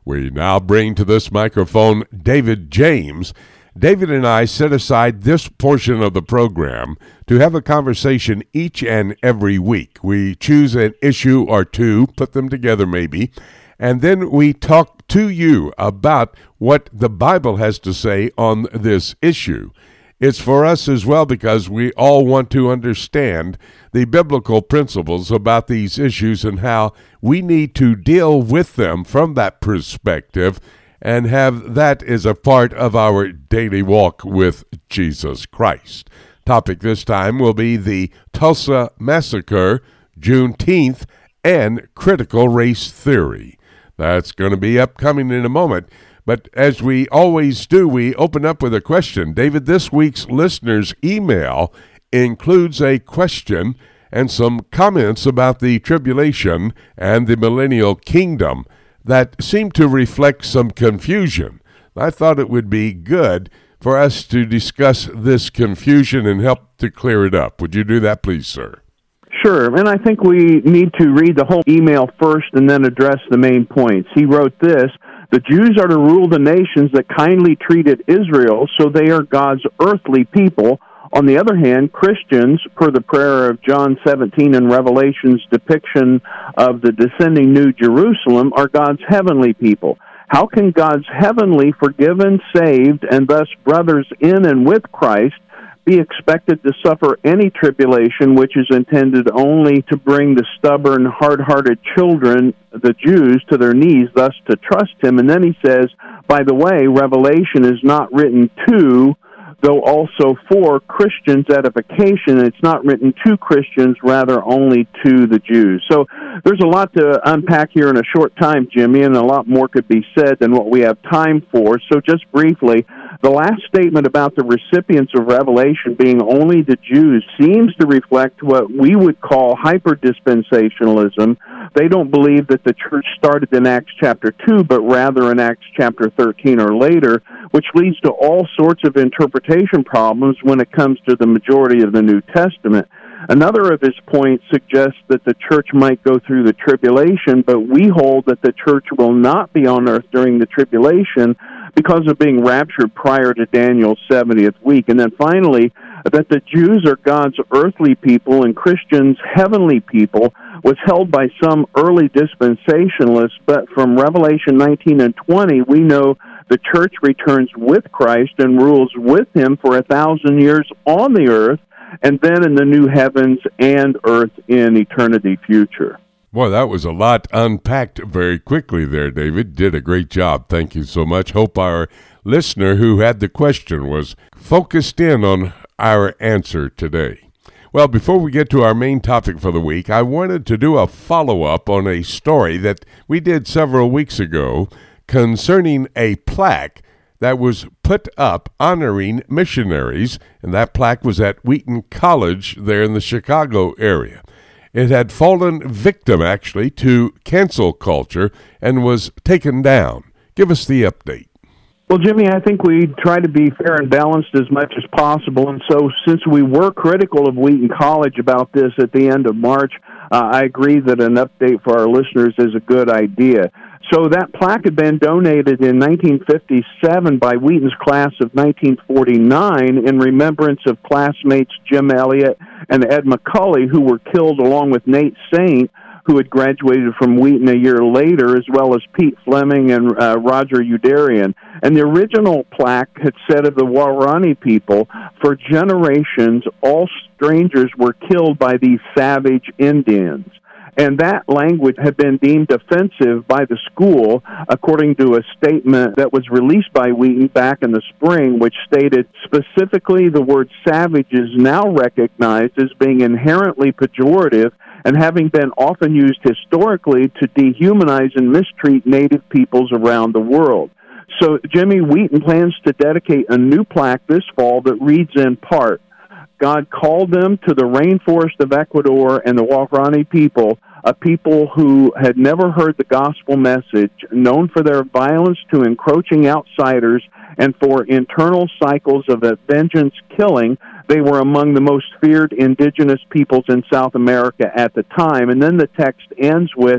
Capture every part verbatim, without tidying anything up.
We now bring to this microphone David James. David and I set aside this portion of the program to have a conversation each and every week. We choose an issue or two, put them together maybe, and then we talk to you about what the Bible has to say on this issue. It's for us as well because we all want to understand the biblical principles about these issues and how we need to deal with them from that perspective and have that as a part of our daily walk with Jesus Christ. Topic this time will be the Tulsa Massacre, Juneteenth, and critical race theory. That's going to be upcoming in a moment. But as we always do, we open up with a question. David, this week's listener's email includes a question and some comments about the tribulation and the millennial kingdom that seem to reflect some confusion. I thought it would be good for us to discuss this confusion and help to clear it up. Would you do that, please, sir? Sure, and I think we need to read the whole email first and then address the main points. He wrote this: the Jews are to rule the nations that kindly treated Israel, so they are God's earthly people. On the other hand, Christians, per the prayer of John seventeen and Revelation's depiction of the descending New Jerusalem, are God's heavenly people. How can God's heavenly, forgiven, saved, and thus brothers in and with Christ be expected to suffer any tribulation which is intended only to bring the stubborn, hard-hearted children, the Jews, to their knees, thus to trust him? And then he says, by the way, Revelation is not written to, though also for, Christians' edification. It's not written to Christians, rather only to the Jews. So there's a lot to unpack here in a short time, Jimmy, and a lot more could be said than what we have time for. So just briefly, the last statement about the recipients of Revelation being only the Jews seems to reflect what we would call hyper-dispensationalism. They don't believe that the church started in Acts chapter two, but rather in Acts chapter thirteen or later, which leads to all sorts of interpretation problems when it comes to the majority of the New Testament. Another of his points suggests that the church might go through the tribulation, but we hold that the church will not be on earth during the tribulation because of being raptured prior to Daniel's seventieth week. And then finally, that the Jews are God's earthly people and Christians heavenly people was held by some early dispensationalists, but from Revelation nineteen and twenty, we know the church returns with Christ and rules with him for a thousand years on the earth, and then in the new heavens and earth in eternity future. Boy, that was a lot unpacked very quickly there, David. Did a great job. Thank you so much. Hope our listener who had the question was focused in on our answer today. Well, before we get to our main topic for the week, I wanted to do a follow-up on a story that we did several weeks ago concerning a plaque that was put up honoring missionaries, and that plaque was at Wheaton College there in the Chicago area. It had fallen victim, actually, to cancel culture and was taken down. Give us the update. Well, Jimmy, I think we try to be fair and balanced as much as possible, and so since we were critical of Wheaton College about this at the end of March, uh, I agree that an update for our listeners is a good idea. So that plaque had been donated in nineteen fifty-seven by Wheaton's class of nineteen forty-nine in remembrance of classmates Jim Elliott and Ed McCully, who were killed along with Nate Saint, who had graduated from Wheaton a year later, as well as Pete Fleming and uh, Roger Udarian. And the original plaque had said of the Waorani people, for generations, all strangers were killed by these savage Indians. And that language had been deemed offensive by the school, according to a statement that was released by Wheaton back in the spring, which stated specifically the word savage is now recognized as being inherently pejorative and having been often used historically to dehumanize and mistreat Native peoples around the world. So Jimmy, Wheaton plans to dedicate a new plaque this fall that reads in part, God called them to the rainforest of Ecuador and the Waorani people, a people who had never heard the gospel message, known for their violence to encroaching outsiders and for internal cycles of vengeance killing. They were among the most feared indigenous peoples in South America at the time. And then the text ends with,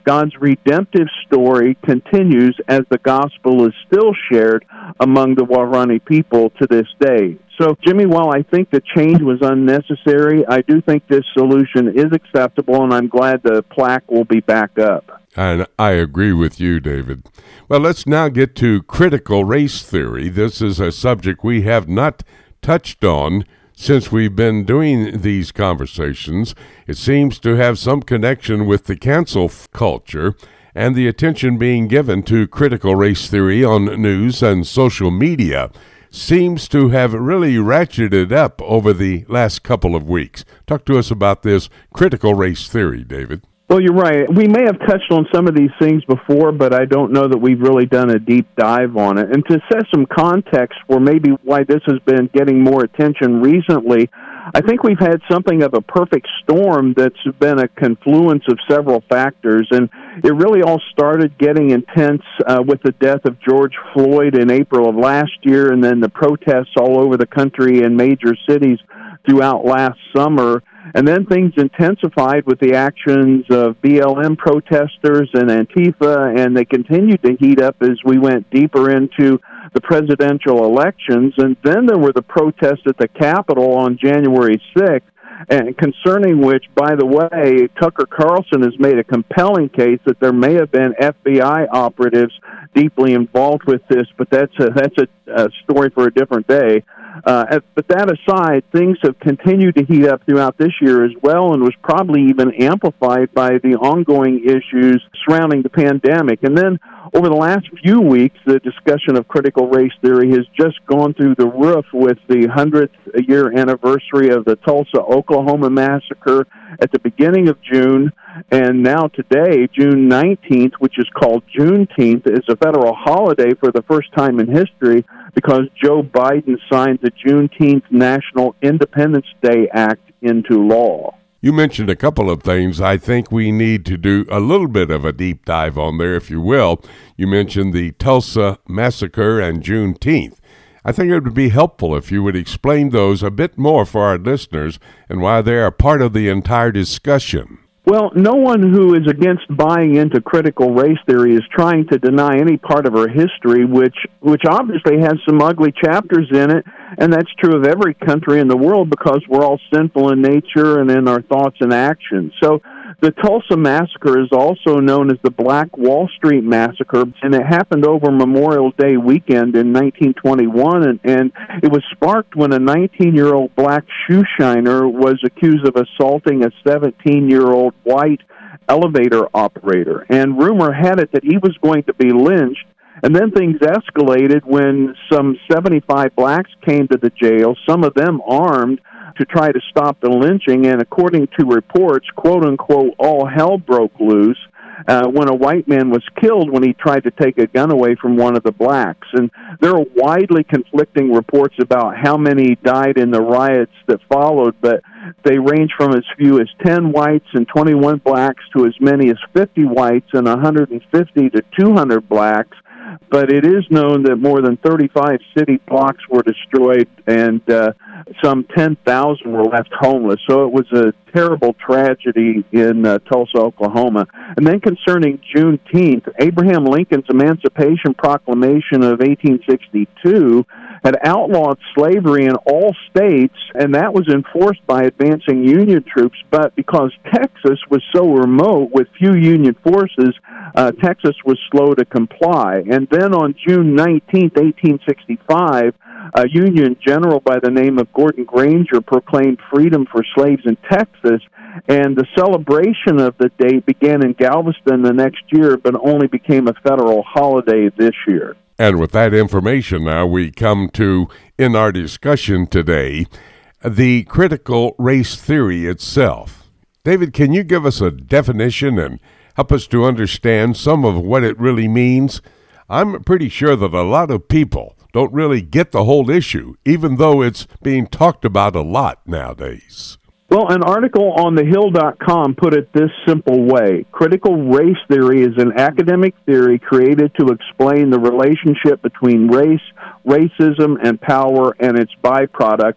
God's redemptive story continues as the gospel is still shared among the Waorani people to this day. So, Jimmy, while I think the change was unnecessary, I do think this solution is acceptable, and I'm glad the plaque will be back up. And I agree with you, David. Well, let's now get to critical race theory. This is a subject we have not touched on since we've been doing these conversations. It seems to have some connection with the cancel culture and the attention being given to critical race theory on news and social media seems to have really ratcheted up over the last couple of weeks. Talk to us about this critical race theory, David. Well, you're right. We may have touched on some of these things before, but I don't know that we've really done a deep dive on it. And to set some context for maybe why this has been getting more attention recently, I think we've had something of a perfect storm that's been a confluence of several factors. And it really all started getting intense uh, with the death of George Floyd in April of last year, and then the protests all over the country in major cities throughout last summer. And then things intensified with the actions of B L M protesters and Antifa, and they continued to heat up as we went deeper into the presidential elections. And then there were the protests at the Capitol on January sixth, and concerning which, by the way, Tucker Carlson has made a compelling case that there may have been F B I operatives deeply involved with this, but that's a, that's a, a story for a different day. Uh, but that aside, things have continued to heat up throughout this year as well, and was probably even amplified by the ongoing issues surrounding the pandemic. And then over the last few weeks, the discussion of critical race theory has just gone through the roof with the hundredth year anniversary of the Tulsa, Oklahoma massacre at the beginning of June. And now today, June nineteenth, which is called Juneteenth, is a federal holiday for the first time in history because Joe Biden signed the Juneteenth National Independence Day Act into law. You mentioned a couple of things I think we need to do a little bit of a deep dive on there, if you will. You mentioned the Tulsa massacre and Juneteenth. I think it would be helpful if you would explain those a bit more for our listeners and why they are part of the entire discussion. Well, no one who is against buying into critical race theory is trying to deny any part of our history, which which obviously has some ugly chapters in it, and that's true of every country in the world because we're all sinful in nature and in our thoughts and actions. So the Tulsa Massacre is also known as the Black Wall Street Massacre, and it happened over Memorial Day weekend in nineteen twenty-one, and, and it was sparked when a nineteen-year-old black shoe shiner was accused of assaulting a seventeen-year-old white elevator operator. And rumor had it that he was going to be lynched, and then things escalated when some seventy-five blacks came to the jail, some of them armed, to try to stop the lynching, and according to reports, quote-unquote, all hell broke loose uh, when a white man was killed when he tried to take a gun away from one of the blacks. And there are widely conflicting reports about how many died in the riots that followed, but they range from as few as ten whites and twenty-one blacks to as many as fifty whites and one hundred fifty to two hundred blacks. But it is known that more than thirty-five city blocks were destroyed and uh, some ten thousand were left homeless. So it was a terrible tragedy in uh, Tulsa, Oklahoma. And then concerning Juneteenth, Abraham Lincoln's Emancipation Proclamation of eighteen sixty-two had outlawed slavery in all states, and that was enforced by advancing Union troops. But because Texas was so remote with few Union forces, uh, Texas was slow to comply. And then on June nineteenth, eighteen sixty-five, a Union general by the name of Gordon Granger proclaimed freedom for slaves in Texas, and the celebration of the date began in Galveston the next year, but only became a federal holiday this year. And with that information now, we come to, in our discussion today, the critical race theory itself. David, can you give us a definition and help us to understand some of what it really means? I'm pretty sure that a lot of people don't really get the whole issue, even though it's being talked about a lot nowadays. Well, an article on the hill dot com put it this simple way. Critical race theory is an academic theory created to explain the relationship between race, racism, and power and its byproduct,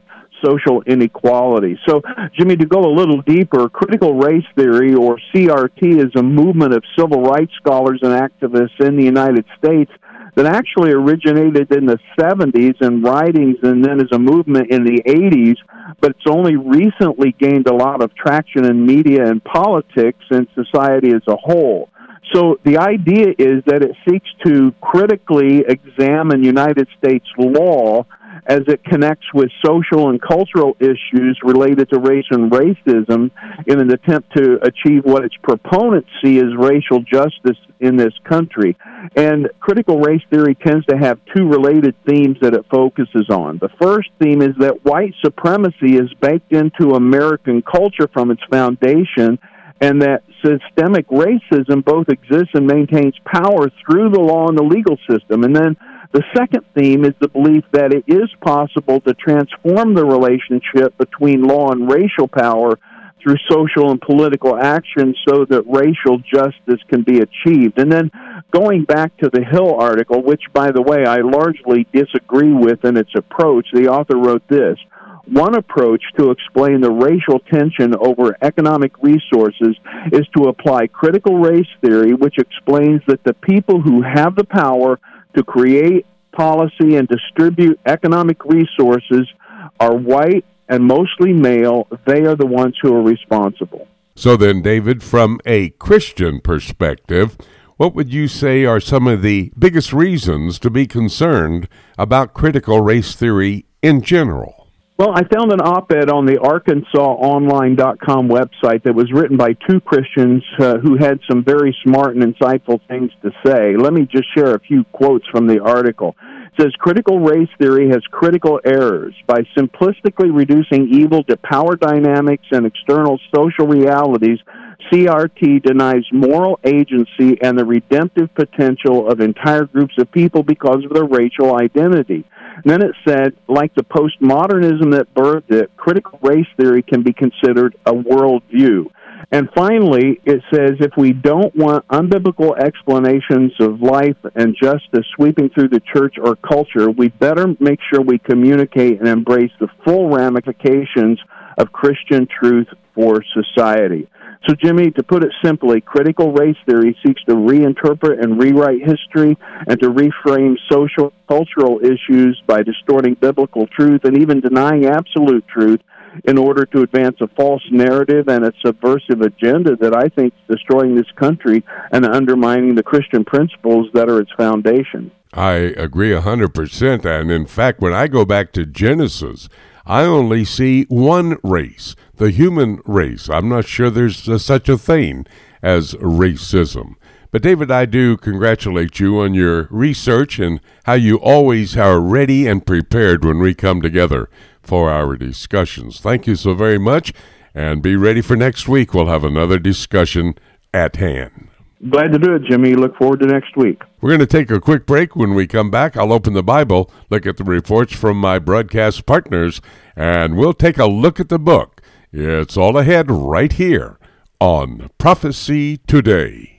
social inequality. So, Jimmy, to go a little deeper, critical race theory, or C R T, is a movement of civil rights scholars and activists in the United States that actually originated in the seventies in writings and then as a movement in the eighties, but it's only recently gained a lot of traction in media and politics and society as a whole. So the idea is that it seeks to critically examine United States law as it connects with social and cultural issues related to race and racism in an attempt to achieve what its proponents see as racial justice in this country. And critical race theory tends to have two related themes that it focuses on. The first theme is that white supremacy is baked into American culture from its foundation, and that systemic racism both exists and maintains power through the law and the legal system. And then the second theme is the belief that it is possible to transform the relationship between law and racial power through social and political action so that racial justice can be achieved. And then going back to the Hill article, which, by the way, I largely disagree with in its approach, the author wrote this: one approach to explain the racial tension over economic resources is to apply critical race theory, which explains that the people who have the power to create policy and distribute economic resources are white and mostly male. They are the ones who are responsible. So then, David, from a Christian perspective, what would you say are some of the biggest reasons to be concerned about critical race theory in general? Well, I found an op-ed on the arkansas online dot com website that was written by two Christians uh, who had some very smart and insightful things to say. Let me just share a few quotes from the article. It says, critical race theory has critical errors. By simplistically reducing evil to power dynamics and external social realities, C R T denies moral agency and the redemptive potential of entire groups of people because of their racial identity. And then it said, like the postmodernism that birthed it, critical race theory can be considered a worldview. And finally, it says, if we don't want unbiblical explanations of life and justice sweeping through the church or culture, we better make sure we communicate and embrace the full ramifications of Christian truth for society. So, Jimmy, to put it simply, critical race theory seeks to reinterpret and rewrite history and to reframe social cultural issues by distorting biblical truth and even denying absolute truth in order to advance a false narrative and a subversive agenda that I think is destroying this country and undermining the Christian principles that are its foundation. I agree one hundred percent. And in fact, when I go back to Genesis, I only see one race, the human race. I'm not sure there's a, such a thing as racism. But David, I do congratulate you on your research and how you always are ready and prepared when we come together for our discussions. Thank you so very much, and be ready for next week. We'll have another discussion at hand. Glad to do it, Jimmy. Look forward to next week. We're going to take a quick break. When we come back, I'll open the Bible, look at the reports from my broadcast partners, and we'll take a look at the book. It's all ahead right here on Prophecy Today.